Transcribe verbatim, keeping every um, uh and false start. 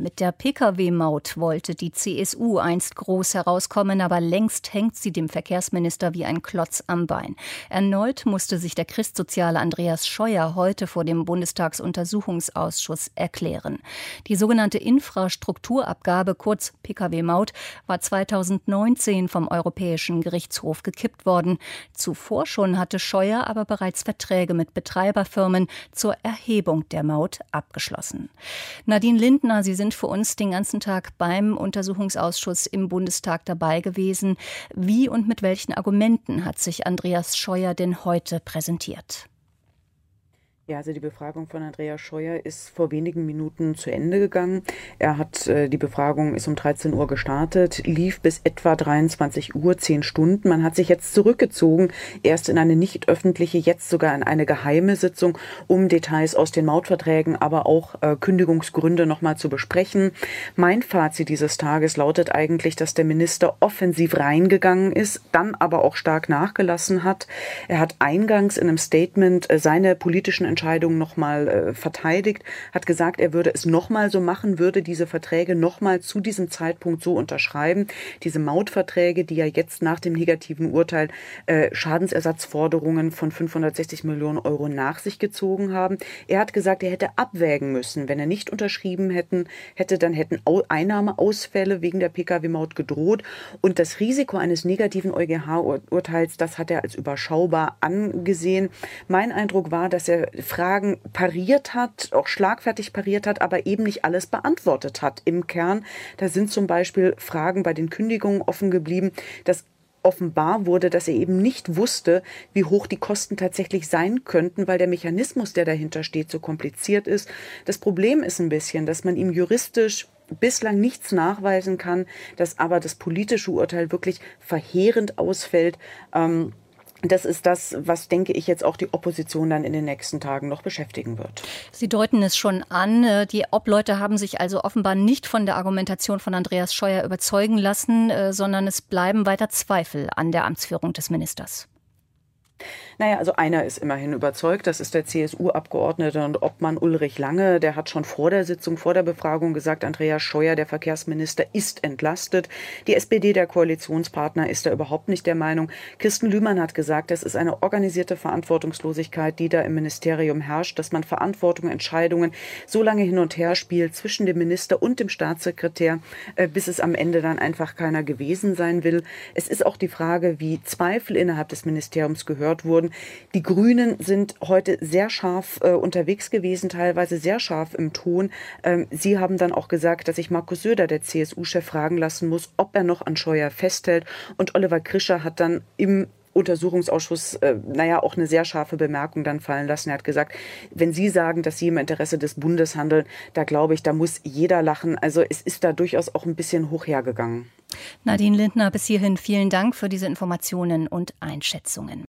Mit der Pkw-Maut wollte die C S U einst groß herauskommen, aber längst hängt sie dem Verkehrsminister wie ein Klotz am Bein. Erneut musste sich der Christsoziale Andreas Scheuer heute vor dem Bundestagsuntersuchungsausschuss erklären. Die sogenannte Infrastrukturabgabe, kurz Pkw-Maut, war zweitausendneunzehn vom Europäischen Gerichtshof gekippt worden. Zuvor schon hatte Scheuer aber bereits Verträge mit Betreiberfirmen zur Erhebung der Maut abgeschlossen. Nadine Lindner, Sie sind für uns den ganzen Tag beim Untersuchungsausschuss im Bundestag dabei gewesen. Wie und mit welchen Argumenten hat sich Andreas Scheuer denn heute präsentiert? Ja, also die Befragung von Andreas Scheuer ist vor wenigen Minuten zu Ende gegangen. Er hat, äh, die Befragung ist um dreizehn Uhr gestartet, lief bis etwa dreiundzwanzig Uhr, zehn Stunden. Man hat sich jetzt zurückgezogen, erst in eine nicht öffentliche, jetzt sogar in eine geheime Sitzung, um Details aus den Mautverträgen, aber auch äh, Kündigungsgründe nochmal zu besprechen. Mein Fazit dieses Tages lautet eigentlich, dass der Minister offensiv reingegangen ist, dann aber auch stark nachgelassen hat. Er hat eingangs in einem Statement äh, seine politischen Entscheidungen nochmal äh, verteidigt, hat gesagt, er würde es nochmal so machen, würde diese Verträge nochmal zu diesem Zeitpunkt so unterschreiben. Diese Mautverträge, die ja jetzt nach dem negativen Urteil äh, Schadensersatzforderungen von fünfhundertsechzig Millionen Euro nach sich gezogen haben. Er hat gesagt, er hätte abwägen müssen. Wenn er nicht unterschrieben hätten, hätte, dann hätten Einnahmeausfälle wegen der Pkw-Maut gedroht. Und das Risiko eines negativen EuGH-Urteils, das hat er als überschaubar angesehen. Mein Eindruck war, dass er Fragen pariert hat, auch schlagfertig pariert hat, aber eben nicht alles beantwortet hat. Im Kern, da sind zum Beispiel Fragen bei den Kündigungen offen geblieben, dass offenbar wurde, dass er eben nicht wusste, wie hoch die Kosten tatsächlich sein könnten, weil der Mechanismus, der dahinter steht, so kompliziert ist. Das Problem ist ein bisschen, dass man ihm juristisch bislang nichts nachweisen kann, dass aber das politische Urteil wirklich verheerend ausfällt. Ähm, Das ist das, was, denke ich, jetzt auch die Opposition dann in den nächsten Tagen noch beschäftigen wird. Sie deuten es schon an. Die Obleute haben sich also offenbar nicht von der Argumentation von Andreas Scheuer überzeugen lassen, sondern es bleiben weiter Zweifel an der Amtsführung des Ministers. Naja, also einer ist immerhin überzeugt, das ist der C S U-Abgeordnete und Obmann Ulrich Lange. Der hat schon vor der Sitzung, vor der Befragung gesagt, Andreas Scheuer, der Verkehrsminister, ist entlastet. Die S P D, der Koalitionspartner, ist da überhaupt nicht der Meinung. Kirsten Lühmann hat gesagt, das ist eine organisierte Verantwortungslosigkeit, die da im Ministerium herrscht, dass man Verantwortung, Entscheidungen so lange hin und her spielt zwischen dem Minister und dem Staatssekretär, bis es am Ende dann einfach keiner gewesen sein will. Es ist auch die Frage, wie Zweifel innerhalb des Ministeriums gehört wurden. Die Grünen sind heute sehr scharf äh, unterwegs gewesen, teilweise sehr scharf im Ton. Ähm, sie haben dann auch gesagt, dass sich Markus Söder, der C S U-Chef, fragen lassen muss, ob er noch an Scheuer festhält. Und Oliver Krischer hat dann im Untersuchungsausschuss, äh, naja, auch eine sehr scharfe Bemerkung dann fallen lassen. Er hat gesagt, wenn Sie sagen, dass Sie im Interesse des Bundes handeln, da glaube ich, da muss jeder lachen. Also es ist da durchaus auch ein bisschen hoch hergegangen. Nadine Lindner, bis hierhin vielen Dank für diese Informationen und Einschätzungen.